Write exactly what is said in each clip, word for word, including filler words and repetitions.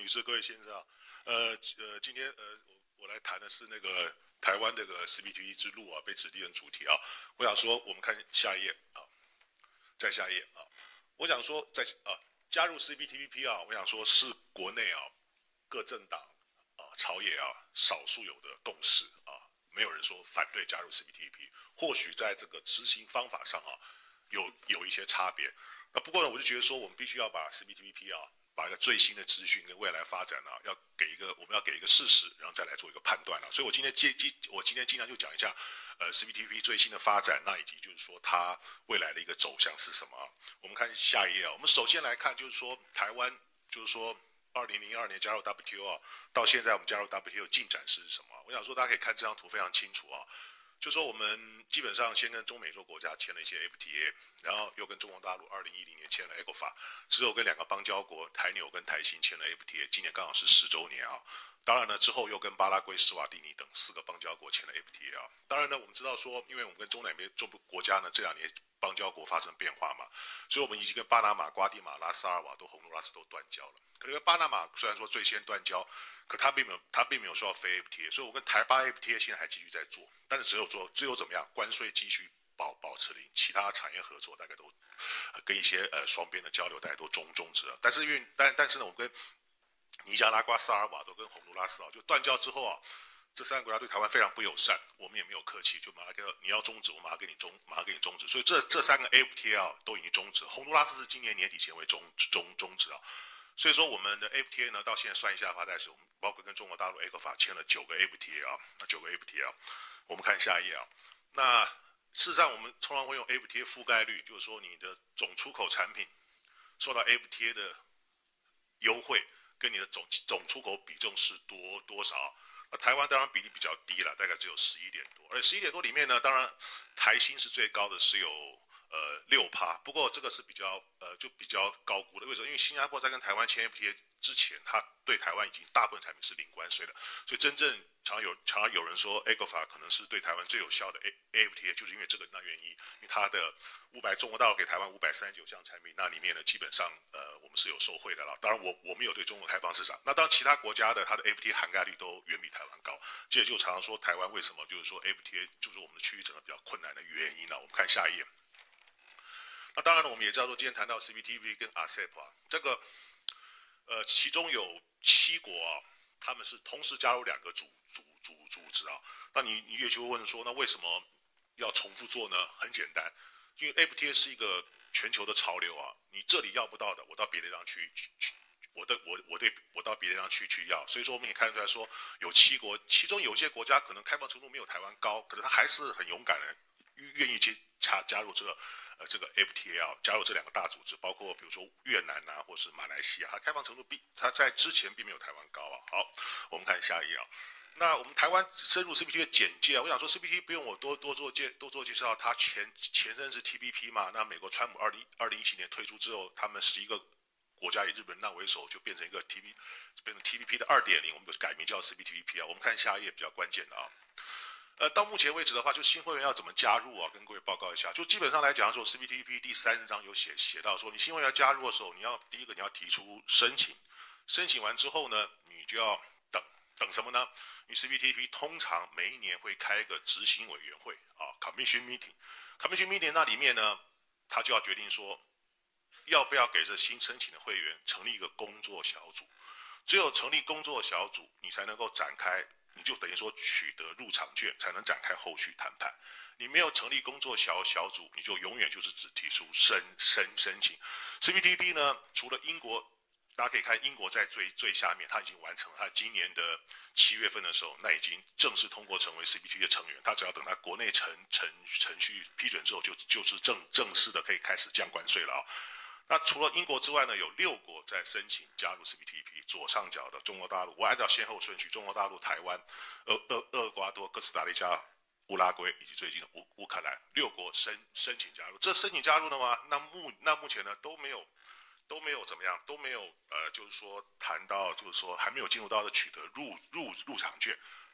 女士、各位先生啊，呃呃，今天呃我我来谈的是那个台湾这个 C P T P P 之路啊，被指定的主题啊。我想说，我们看下一页啊，再下一页啊。我想说在，啊加入 C P T P P 啊，我想说是国内啊各政党啊朝野啊少数有的共识啊，没有人说反对加入 C P T P P。或许在这个执行方法上啊有有一些差别。那不过呢，我就觉得说，我们必须要把 C P T P P 啊，把一个最新的资讯跟未来发展啊，要给一个我们要给一个事实，然后再来做一个判断啊。所以我今天尽尽我今天尽量就讲一下，呃 C P T P P 最新的发展，那以及就是说它未来的一个走向是什么啊。我们看下一页啊，我们首先来看就是说台湾，就是说二零零二年加入 W T O 啊，到现在我们加入 W T O 进展是什么？我想说大家可以看这张图非常清楚啊。就说我们基本上先跟中美洲国家签了一些 F T A， 然后又跟中国大陆二零一零年签了 E C O F A， 之后跟两个邦交国台纽跟台新签了 F T A， 今年刚好是十周年啊。当然呢，之后又跟巴拉圭、斯瓦蒂尼等四个邦交国签了 F T A 啊。当然呢，我们知道说，因为我们跟中南美洲国家呢这两年邦交国发生变化嘛，所以我们已经跟巴拿马、瓜地马拉、萨尔瓦多、洪都拉斯都断交了。可是巴拿马虽然说最先断交，可他并没有他并没有说要非 F T A， 所以我跟台巴 F T A 现在还继续在做，但是只有做只有怎么样，关税继续保保持零，其他产业合作大概都、呃、跟一些呃双边的交流大概都终终止了。但是因为但但是呢，我们跟尼加拉瓜、萨尔瓦多跟洪都拉斯啊，就断交之后啊，这三个国家对台湾非常不友善，我们也没有客气，就马上给你要终止，我马上给你终马上给你终止。所以这这三个 F T A 啊都已经终止，洪都拉斯是今年年底前会终终终止啊。所以说我们的 F T A 呢，到现在算一下的话，大概是我们包括跟中国大陆 E C O F A 签了九个 F T A 啊，那九个 F T A 啊，我们看下一页啊。那事实上我们通常会用 F T A 覆盖率，就是说你的总出口产品受到 F T A 的优惠，跟你的总总出口比重是多多少？那台湾当然比例比较低了，大概只有十一点多，而十一点多里面呢，当然台新是最高的，是有呃六趴，不过这个是比较呃就比较高估的，为什么？因为新加坡在跟台湾签 F T A 之前，它对台湾已经大部分产品是零关税了，所以真正常有常常有人说 E C O F A 可能是对台湾最有效的 F T A， 就是因为这个那原因，因为它的五百中国大陆给台湾五百三十九项产品，那里面呢基本上呃我们是有受惠的了。当然我我们有对中国开放市场，那当然其他国家的它的 F T A 涵盖率都远比台湾高，这也就常常说台湾为什么就是说 F T A 就是我们的区域整个比较困难的原因呢？我们看下一页。那当然了，我们也知道说，今天谈到 C P T P P 跟 A S E P 啊，这个呃，其中有七国啊，他们是同时加入两个组组组组织啊。那你你也就会问说，那为什么要重复做呢？很简单，因为 F T A 是一个全球的潮流啊，你这里要不到的，我到别的地方去去去。我的我我对我到别的地方去去要，所以说我们也看出来说，有七国，其中有些国家可能开放程度没有台湾高，可是他还是很勇敢的，愿意接加加入这个呃这个 F T A 啊，加入这两个大组织，包括比如说越南啊，或是马来西亚，它开放程度比它在之前并没有台湾高啊。好，我们看下一页啊。那我们台湾深入 C P T P P 的简介啊，我想说 C P T P P 不用我多多做介多做介绍，它前前身是 T P P 嘛，那美国川普二零二零一七年退出之后，他们十一个国家以日本那为首，就变成一个 T P 变成 T P P 的二点零，我们改名叫 C P T P P 啊。我们看下一页比较关键的啊。呃，到目前为止的话，就新会员要怎么加入啊？跟各位报告一下，就基本上来讲，说 C P T P P 第三十章有写写到说，你新会员要加入的时候，你要第一个你要提出申请，申请完之后呢，你就要等等什么呢？因为 C P T P P 通常每一年会开一个执行委员会啊 ，Commission Meeting，Commission Meeting 那里面呢，他就要决定说，要不要给这新申请的会员成立一个工作小组，只有成立工作小组，你才能够展开。你就等于说取得入场券，才能展开后续谈判。你没有成立工作小小组，你就永远就是只提出申申申请。C P T P P 呢，除了英国，大家可以看英国在最最下面，它已经完成了，它今年的七月份的时候，那已经正式通过成为 C P T P P 的成员。它只要等它国内程程程序批准之后，就就是正正式的可以开始降关税了啊。那除了英国之外呢，有六国在申请加入 C P T P P。左上角的中国大陆，我按照先后顺序，中国大陆、台湾、厄厄厄瓜多、哥斯达黎加、乌拉圭以及最近的乌乌克兰六国申申请加入。这申请加入的话，那目那目前呢都没有都没有怎么样，都没有呃，就是说谈到就是说还没有进入到的取得入入入场券。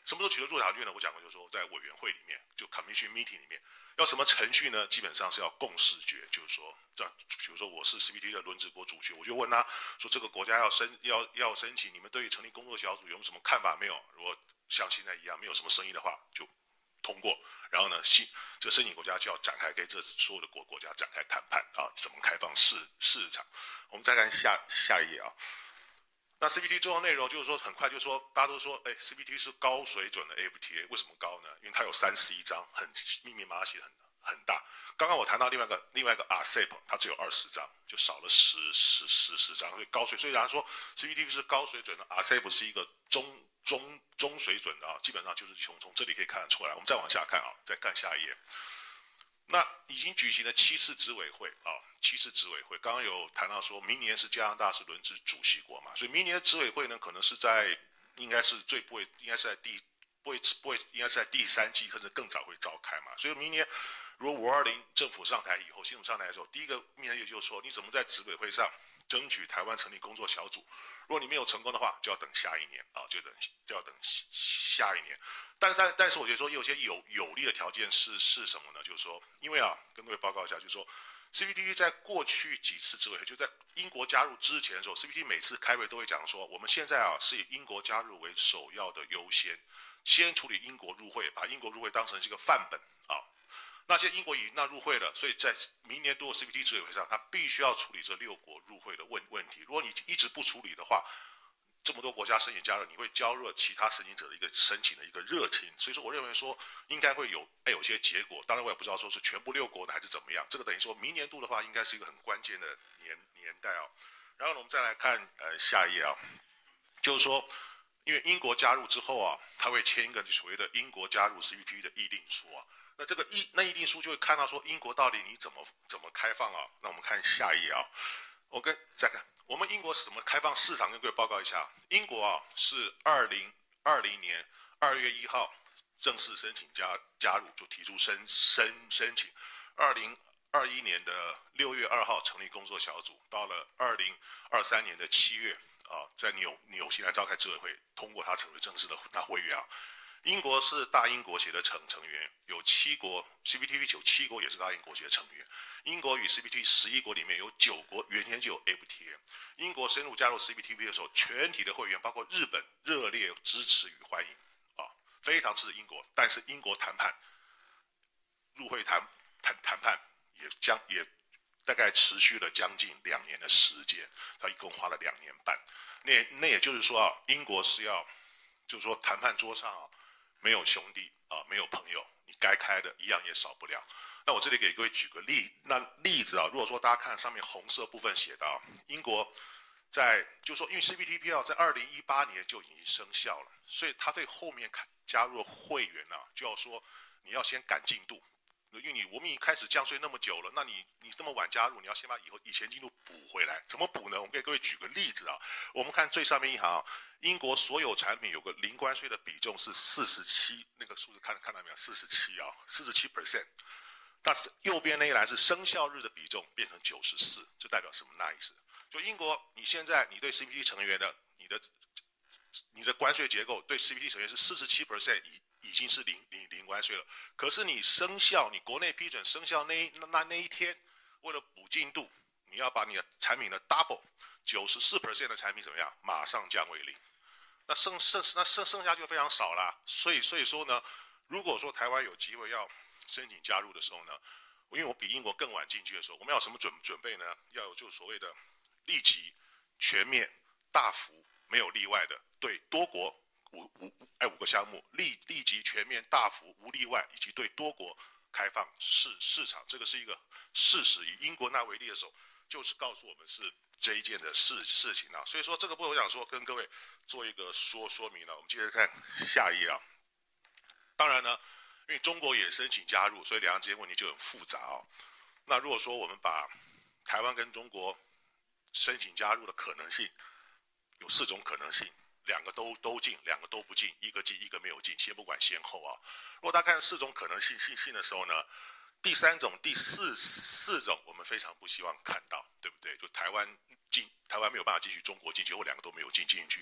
什么时候取得入场券呢？我讲过，就是说在委员会里面，就 commission meeting 里面，要什么程序呢？基本上是要共识决，就是说，这样，比如说我是 C P T 的轮值国主席，我就问他说，这个国家要申要要申请，你们对于成立工作小组有什么看法没有？如果像现在一样没有什么声音的话，就通过。然后呢，新这个申请国家就要展开跟这所有的国国家展开谈判啊，怎么开放市市场？我们再看下下一页啊。那 C P T 重要内容就是说，很快就说，大家都说，哎 ，C P T 是高水准的 F T A， 为什么高呢？因为它有三十一章，很密密麻麻写的很很大。刚刚我谈到另外一个另外一个 R C E P， 它只有二十章，就少了十十十十章，所以高水。虽然说 C P T 是高水准的 ，R C E P 是一个中中中水准的啊，基本上就是从从这里可以看得出来。我们再往下看啊，再看下一页。那已经举行了七次执委会啊，七次执委会，刚刚有谈到说，明年是加拿大是轮值主席国嘛，所以明年的执委会呢，可能是在应该是最不会，应该是在第不会不会，应该是在第三季或者更早会召开嘛，所以明年如果五二零政府上台以后，新政府上台的时候，第一个面对就是说，你怎么在执委会上争取台湾成立工作小组？如果你没有成功的话，就要等下一年啊，就等就要等下一年。但是但但是我觉得说有些有有利的条件是是什么呢？就是说，因为啊，跟各位报告一下，就是说 C P T 在过去几次执委会，就在英国加入之前的时候 ，C P T 每次开会都会讲说，我们现在啊是以英国加入为首要的优先，先处理英国入会，把英国入会当成是一个范本啊。那些英国已经纳入会了，所以在明年度的 C P T 执委会上，他必须要处理这六国入会的问问题。如果你一直不处理的话，这么多国家申请加入，你会浇热其他申请者的一个申请的一个热情。所以说，我认为说应该会有哎有些结果。当然，我也不知道说是全部六国的还是怎么样。这个等于说明年度的话，应该是一个很关键的年年代啊。然后呢，我们再来看呃下一页啊，就是说，因为英国加入之后啊，他会签一个所谓的英国加入 C P T 的议定书啊。那这个议那议定书就会看到说英国到底你怎么怎么开放啊？那我们看下一页啊，我跟再看我们英国是怎么开放市场，跟各位报告一下。英国啊是二零二零年二月一号正式申请加加入，就提出申申申请。二零二一年的六月二号成立工作小组，到了二零二三年的七月啊，在纽纽西兰召开执委会通过它成为正式的那会员啊。英国是大英国协的成成员，有七国 C P T P 有七国也是大英国协成员。英国与 C P T 十一国里面有九国原先就有 F T A。英国深入加入 C P T P 的时候，全体的会员包括日本热烈支持与欢迎啊，非常支持英国。但是英国谈判入会谈谈谈判也将也大概持续了将近两年的时间，他一共花了两年半。那那也就是说啊，英国是要就是说谈判桌上啊。没有兄弟啊，没有朋友，你该开的一样也少不了。那我这里给各位举个例，那例子啊，如果说大家看上面红色部分写到，英国在就是说，因为 C P T P 啊，在二零一八年就已经生效了，所以他对后面加入会员啊，就要说你要先赶进度，因为你我们已经开始降税那么久了，那你你这么晚加入，你要先把以后以前进度补回来，怎么补呢？我们给各位举个例子啊，我们看最上面一行啊。英国所有产品有个零关税的比重是四十七，那个数字看看到没有？四十七啊，四十七 percent。但是右边那一栏是生效日的比重变成九十四，这代表什么那意思？就英国，你现在你对 C P T 成员的你的你的关税结构对 C P T 成员是四十七 percent 已已经是零零零关税了，可是你生效，你国内批准生效那那那一天，为了补进度，你要把你的产品的 double 九十四 percent 的产品怎么样？马上降为零。那剩剩那剩剩下就非常少啦，所以所以说呢，如果说台湾有机会要申请加入的时候呢，因为我比英国更晚进去的时候，我们要什么准准备呢？要有就是所谓的立即、全面、大幅、没有例外的对多国五五哎五个项目立立即、全面、大幅、无例外，以及对多国开放市市场，这个是一个事实。以英国那为例的时候，就是告诉我们是这一件的事事情啊。所以说这个部分我想说跟各位做一个说说明了。我们接着看下一页啊。当然呢，因为中国也申请加入，所以两岸之间问题就很复杂啊。那如果说我们把台湾跟中国申请加入的可能性有四种可能性，两个都都进，两个都不进，一个进一个没有进，先不管先后啊。如果大家看四种可能性性性的时候呢，第三种、第四四种我们非常不希望看到，对不对？就台湾进，台湾没有办法进去，中国进去，或两个都没有进进去。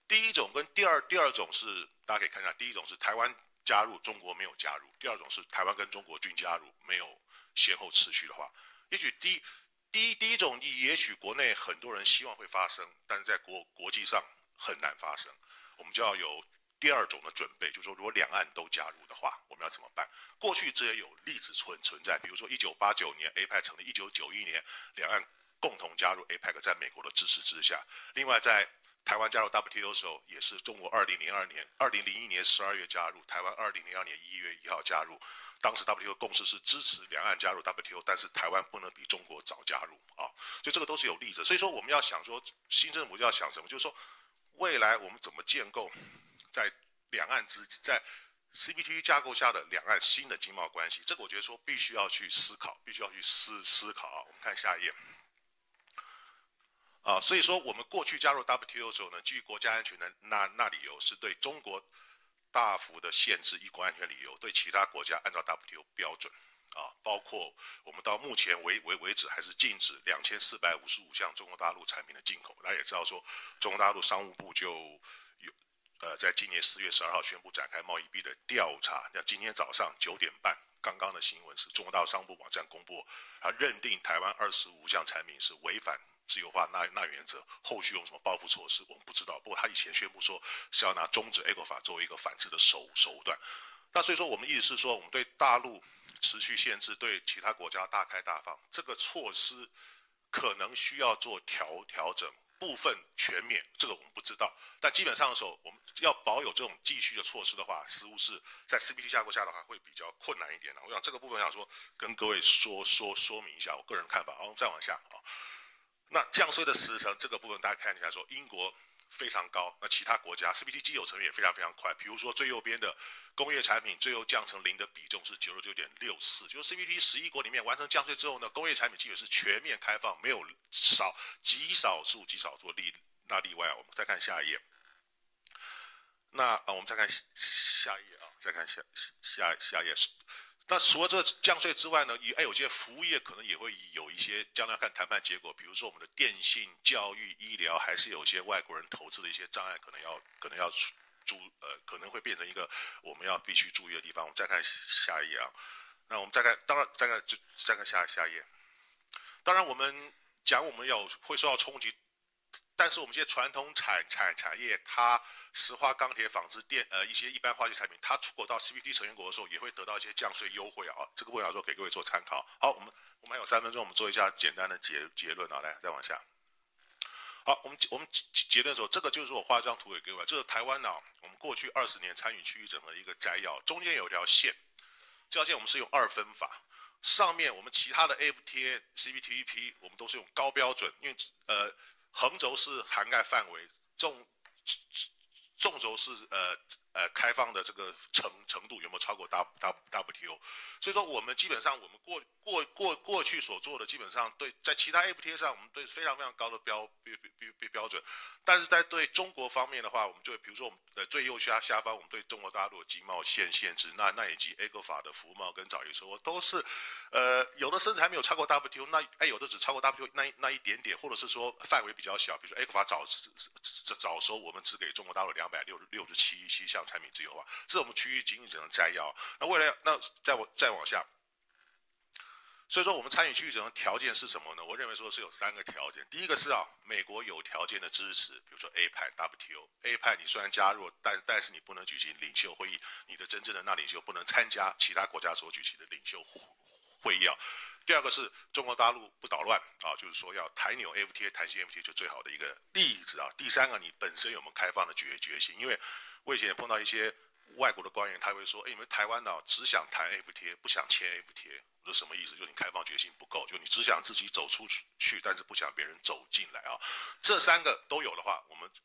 第一种跟第二第二种是大家可以看一下，第一种是台湾加入，中国没有加入；第二种是台湾跟中国均加入，没有先后次序的话，也许第第一第一种也许国内很多人希望会发生，但是在国国际上很难发生，我们就要有第二种的准备，就是说如果两岸都加入的话，我们要怎么办？过去这也有例子存存在，比如说一九八九年 A P E C 成立，一九九一年两岸共同加入 A P E C， 在美国的支持之下，另外在台湾加入 W T O 的时候，也是中国二零零二年、二零零一年十二月加入，台湾二零零二年一月一号加入。当时 W T O 共识是支持两岸加入 W T O， 但是台湾不能比中国早加入啊，所以这个都是有例子。所以说我们要想说，新政府要想什么，就是说未来我们怎么建构在两岸之在 C P T P 架构下的两岸新的经贸关系，这个我觉得说必须要去思考，必须要去思思考啊。我们看下一页。啊，所以说我们过去加入 W T O 的时候呢，基于国家安全的那那理由是对中国大幅的限制，以国安全理由对其他国家按照 W T O 标准啊，包括我们到目前为为为止还是禁止两千四百五十五项中国大陆产品的进口。大家也知道说，中国大陆商务部就有呃在今年四月十二号宣布展开贸易壁垒调查。那今天早上九点半。刚刚的新闻是中国大陆商务部网站公布，他认定台湾二十五项产品是违反自由化那那原则，后续用什么报复措施我们不知道。不过他以前宣布说是要拿终止 A 股法作为一个反制的手手段。那所以说我们意思是说，我们对大陆持续限制，对其他国家大开大放，这个措施可能需要做调调整。部分全免，这个我们不知道，但基本上的时候，我们要保有这种继续的措施的话，似乎是在 C P T 架构下的话会比较困难一点。我想这个部分想说跟各位说说说明一下我个人看法。然后再往下啊，那降税的时程这个部分大家看一下说，英国非常高，那其他国家 C P T 既有成员也非常非常快。比如说最右边的工业产品最后降成零的比重是 九十九点六四， 就是 C P T 十一国里面完成降税之后呢，工业产品基本是全面开放，没有少极少数极少数例那例外啊。我们再看下一页，那啊我们再看下一页啊，再看下下下一页。那除了这个降税之外呢，也有些服务业可能也会有一些将来看谈判结果，比如说我们的电信、教育、医疗，还是有些外国人投资的一些障碍，可能要可能要注呃可能会变成一个我们要必须注意的地方。我们再看下一页啊，那我们再看，当然再看就再看下下一页。当然我们讲我们有会受到冲击，但是我们这些传统产产产业，它石化、钢铁、纺织、电呃一些一般化学产品，它出口到 C P T 成员国的时候，也会得到一些降税优惠啊。这个部分说给各位做参考。好，我们我们还有三分钟，我们做一下简单的结结论啊。来，再往下。好，我们我们结论的时候，这个就是我画一张图给各位，这是台湾啊，我们过去二十年参与区域整合的一个摘要，中间有一条线，这条线我们是用二分法。上面我们其他的 A F T A、C P T P P 我们都是用高标准，因为呃横轴是涵盖范围，纵纵轴是呃呃开放的这个程程度有没有超过 W T O， 所以说我们基本上我们过过过过去所做的基本上对在其他 A F T A 上我们对非常非常高的标标标标准，但是在对中国方面的话，我们就比如说我们的最右下下方我们对中国大陆的经贸限限制，那那以及 A 股法的服贸跟早期收获都是呃有的甚至还没有超过 W T O， 那哎有的只超过 W T O 那那一点点，或者是说范围比较小，比如说 A 股法早早收我们只给中国大陆两百六十七七项产品自由化，这是我们区域经济整个摘要。那未来那再往再往下，所以说我们参与区域整个条件是什么呢？我认为说是有三个条件。第一个是啊，美国有条件的支持，比如说 A P E C、W T O。A P E C 你虽然加入，但但是你不能举行领袖会议，你的真正的那领袖不能参加其他国家所举行的领袖会议啊。第二个是中国大陆不捣乱啊，就是说要台纽 F T A、弹性 F T A 就最好的一个例子啊。第三个，你本身有没有开放的决决心？因为我以前也碰到一些外国的官员，他会说：“哎，你们台湾呢、啊、只想谈 F T A， 不想签 F T A。”我说什么意思？就你开放决心不够，就你只想自己走出去，但是不想别人走进来啊。这三个都有的话，我们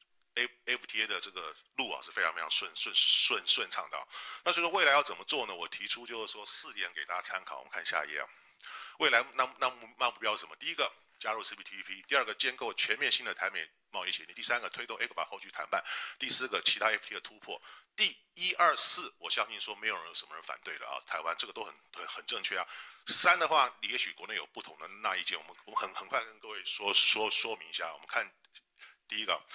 F T A 的这个路啊是非常非常顺顺顺顺畅的、啊。那所以说未来要怎么做呢？我提出就是说四点给大家参考。我们看下一页啊。未来那那那目标是什么？第一个，加入 C P T P P， 第二个，建构全面性的台美贸易协定，第三个，推动 A 股法后续谈判，第四个，其他 F T A 的突破。第一二四，我相信说没有人有什么人反对的啊，台湾这个都很很很正确啊。三的话，也许国内有不同的那意见，我们我们很很快跟各位说说说明一下。我们看第一个，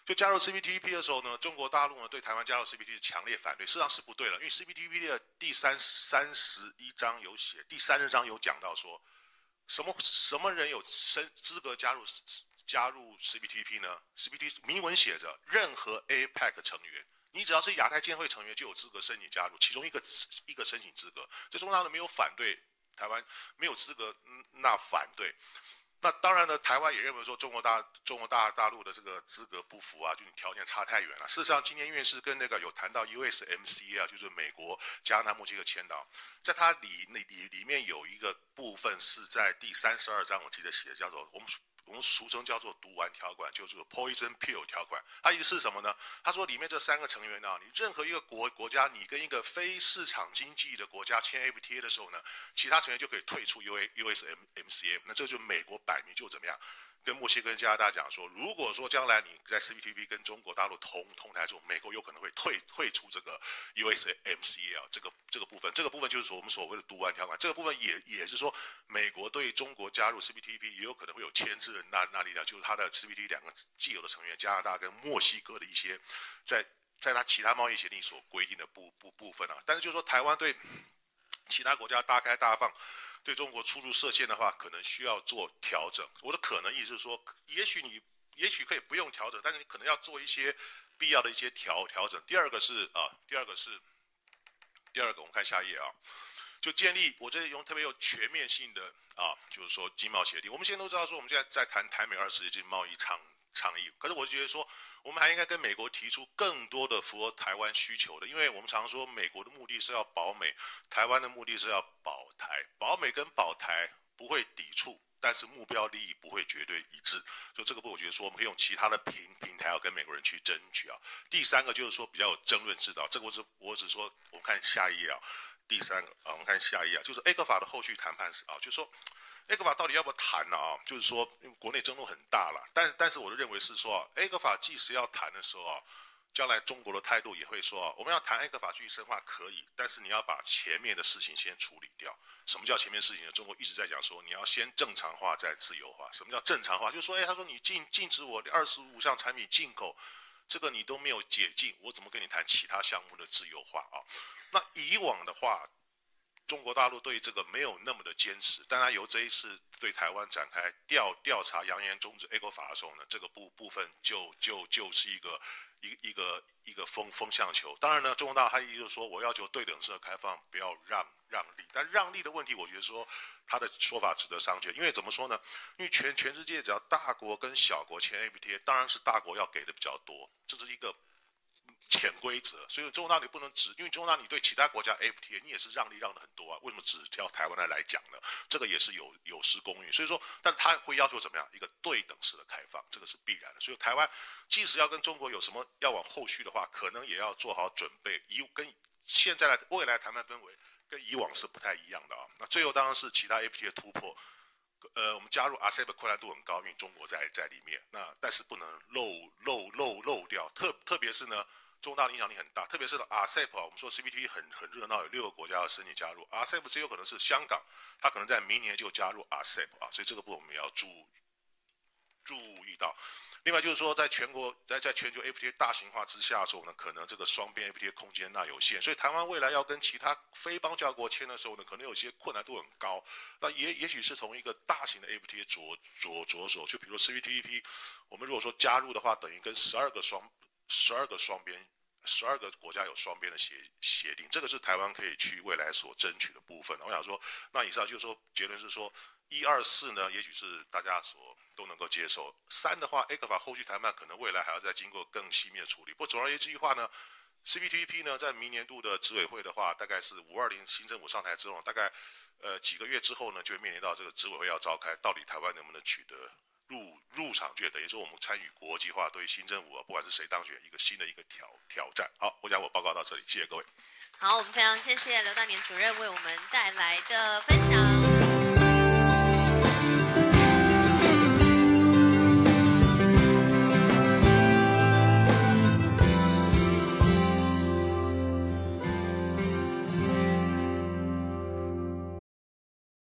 就加入 C P T P P 的时候呢，中国大陆呢对台湾加入 C P T P P 强烈反对，事实上是不对了，因为 C P T P P 的第三三十一章有写，第三十章有讲到说，什么什么人有资格加入加入 C P T P P 呢 ？C P T P P 明文写着，任何 A P E C 成员，你只要是亚太监会成员就有资格申请加入，其中一个一个申请资格，这中国大陆没有反对，台湾没有资格，那反对。那当然呢，台湾也认为说中国大中国大大陆的这个资格不符啊，就你条件差太远了。事实上，今年院士跟那个有谈到 U S M C A 啊，就是美国、加拿大、墨西哥签的，在它里那里里面有一个部分是在第三十二章，我记得写的叫做我们。我们俗称叫做毒丸条款，就是 poison pill 条款。它意思是什么呢？他说里面这三个成员啊，你任何一个国国家，你跟一个非市场经济的国家签 F T A 的时候呢，其他成员就可以退出 U S M C A。那这就美国摆明就怎么样？跟墨西哥跟加拿大讲说，如果说将来你在 C P T P P 跟中国大陆同同台之后，美国有可能会退退出这个 U S M C A 啊，这个这个部分，这个部分就是说我们所谓的毒丸条款，这个部分也也是说，美国对中国加入 C P T P P 也有可能会有牵制的那那力量，就是它的 C P T P P 两个既有的成员，加拿大跟墨西哥的一些在在它其他贸易协定所规定的部部部分啊，但是就是说台湾对其他国家大开大放。对中国出入设限的话，可能需要做调整。我的可能意思是说，也许你也许可以不用调整，但是你可能要做一些必要的一些调调整。第二个是啊，第二个是第二个，我们看下一页啊，就建立我这里用特别有全面性的啊，就是说经贸协定。我们现在都知道说，我们现在在谈台美二十世纪贸易倡倡议，可是我觉得说，我们还应该跟美国提出更多的符合台湾需求的，因为我们常说美国的目的是要保美，台湾的目的是要保台，保美跟保台不会抵触，但是目标利益不会绝对一致。所以这个部分我觉得说，我们可以用其他的平平台要跟美国人去争取啊。第三个就是说比较有争论制的，这个我是我只说，我们看下一页啊，第三个啊，我们看下一页啊，就是 A 克法的后续谈判是啊，就是说。A 克法到底要不要谈呢？啊，就是说，因为国内争论很大了，但但是我的认为是说 ，A 克法即使要谈的时候啊，将来中国的态度也会说啊，我们要谈 A 克法继续深化可以，但是你要把前面的事情先处理掉。什么叫前面事情呢？中国一直在讲说，你要先正常化再自由化。什么叫正常化？就是说，哎，他说你禁禁止我二十五项产品进口，这个你都没有解禁，我怎么跟你谈其他项目的自由化啊？那以往的话。中国大陆对这个没有那么的坚持，但他由这一次对台湾展开调调查，扬言终止 A 克法的时候呢，这个部部分就就就是一个一一个一个风风向球。当然呢，中国大陆他意思就是说我要求对等式的开放，不要让让利。但让利的问题，我觉得说他的说法值得商榷，因为怎么说呢？因为全全世界只要大国跟小国签 A P T A， 当然是大国要给的比较多，这是一个。潜规则，所以中国大陆不能只，因为中国大陆对其他国家 A F T A 你也是让利让的很多啊，为什么只挑台湾来讲呢？这个也是有有失公允，所以说，但他会要求怎么样？一个对等式的开放，这个是必然的。所以台湾即使要跟中国有什么要往后续的话，可能也要做好准备，以跟现在的未来谈判氛围跟以往是不太一样的啊。那最后当然是其他 A F T A 的突破。呃，我们加入 A S E P 的困难度很高，因为中国在在里面。那但是不能漏漏漏漏掉，特特别是呢。中国大陆影响力很大，特别是 A S E P 啊，我们说 C P T P 很很热闹，有六个国家要申请加入 A S E P， 最有可能是香港，它可能在明年就加入 A S E P 啊，所以这个部分我们也要注注意到。另外就是说，在全国在在全球 A F T A 大型化之下的时候呢，可能这个双边 A F T A 空间那有限，所以台湾未来要跟其他非邦交国签的时候呢，可能有些困难度很高。那也也许是从一个大型的 A F T A 着着着手，就比如 C P T P P， 我们如果说加入的话，等于跟十二个双十二个双边。十二个国家有双边的协协定，这个是台湾可以去未来所争取的部分。我想说，那以上就是说结论是说，一二四呢，也许是大家所都能够接受。三的话 ，A 克法后续谈判可能未来还要再经过更细密的处理。不过总而言之的话呢 ，C P T P P 呢，在明年度的执委会的话，大概是五二零新政府上台之后，大概呃几个月之后呢，就会面临到这个执委会要召开，到底台湾能不能取得。入入场券等于说我们参与国际化，对于新政府啊，不管是谁当选，一个新的一个挑挑战。好，我讲我报告到这里，谢谢各位。 好，我们非常谢谢刘大年主任为我们带来的分享。